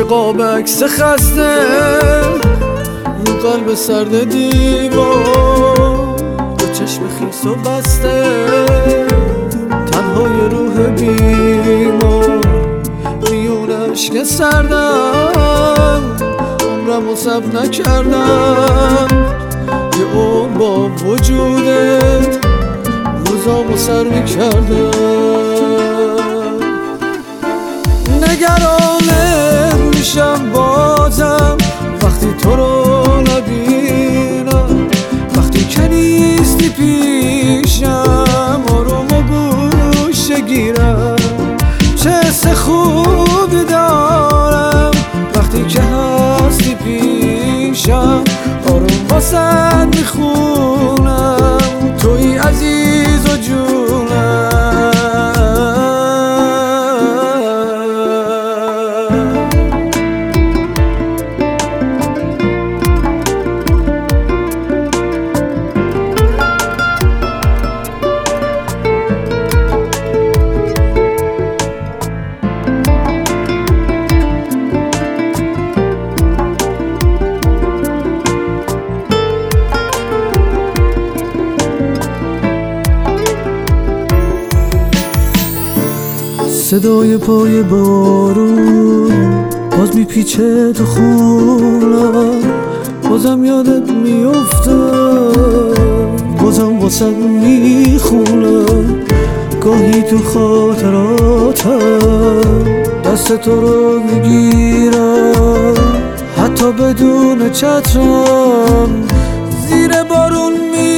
قاب عکس خسته رو قلب سرد دیوار، دو چشم خیس و بسته، تنهای روح بیمار میون عشق سردم، عمرم و سب نکردم یه عمر با وجودت روزامو سر میکردم. نگرانت میشم بازم وقتی تو رو نبینم، وقتی که نیستی پیشم آروم و گوشه گیرم. چه حس خوبی دارم وقتی که هستی پیشم، آروم واسد میخونم توی عزیز و جونم. صدای پای بارون باز میپیچه تو خونم، بازم یادت میفته، بازم واسه میخونم. گاهی تو خاطراتم دست تو رو میگیرم، حتی بدون چترم زیر بارون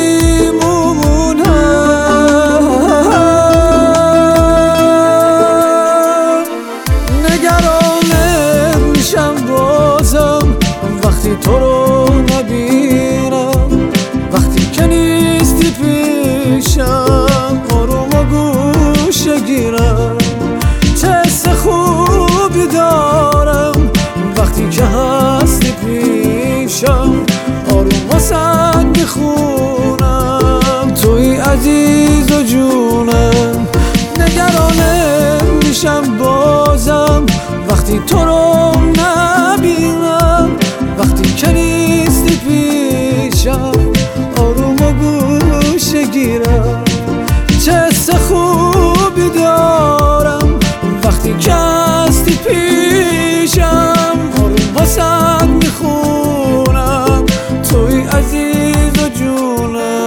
وقتی تو رو نبینم، وقتی که نیستی پیشم آروم و گوشه گیرم. چه حس خوبی دارم وقتی که هستی پیشم، آروم واسد میخونم توی عزیز و جونم. نگرانت میشم بازم وقتی تو رو نبینم، وقتی که نیستی پیشم آروم و گوشه گیرم. چه حس خوبی دارم وقتی که هستی پیشم، آروم واسد میخونم توی عزیز و جونم.